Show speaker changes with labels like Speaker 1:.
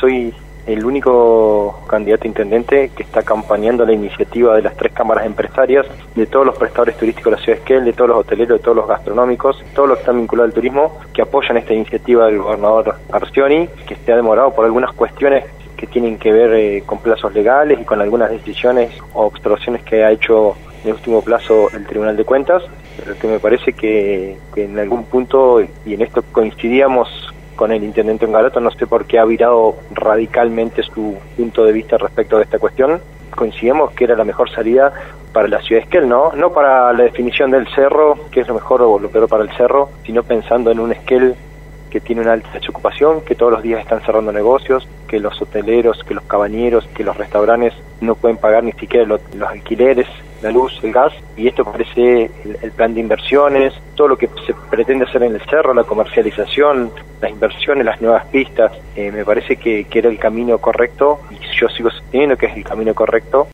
Speaker 1: Soy el único candidato a intendente que está acompañando la iniciativa de las 3 cámaras empresarias, de todos los prestadores turísticos de la ciudad de Esquel, de todos los hoteleros, de todos los gastronómicos, todos los que están vinculados al turismo, que apoyan esta iniciativa del gobernador Arcioni, que se ha demorado por algunas cuestiones que tienen que ver con plazos legales y con algunas decisiones o obstrucciones que ha hecho en el último plazo el Tribunal de Cuentas, pero que me parece que en algún punto, y en esto coincidíamos con el intendente Ongarato, no sé por qué ha virado radicalmente su punto de vista respecto de esta cuestión. Coincidimos que era la mejor salida para la ciudad de Esquel, no para la definición del cerro, que es lo mejor o lo peor para el cerro, sino pensando en un Esquel que tiene una alta desocupación, que todos los días están cerrando negocios, que los hoteleros, que los cabañeros, que los restaurantes no pueden pagar ni siquiera los alquileres, la luz, el gas, y esto parece el plan de inversiones, todo lo que se pretende hacer en el cerro, la comercialización, las inversiones, las nuevas pistas, me parece que era el camino correcto, y yo sigo sosteniendo que es el camino correcto.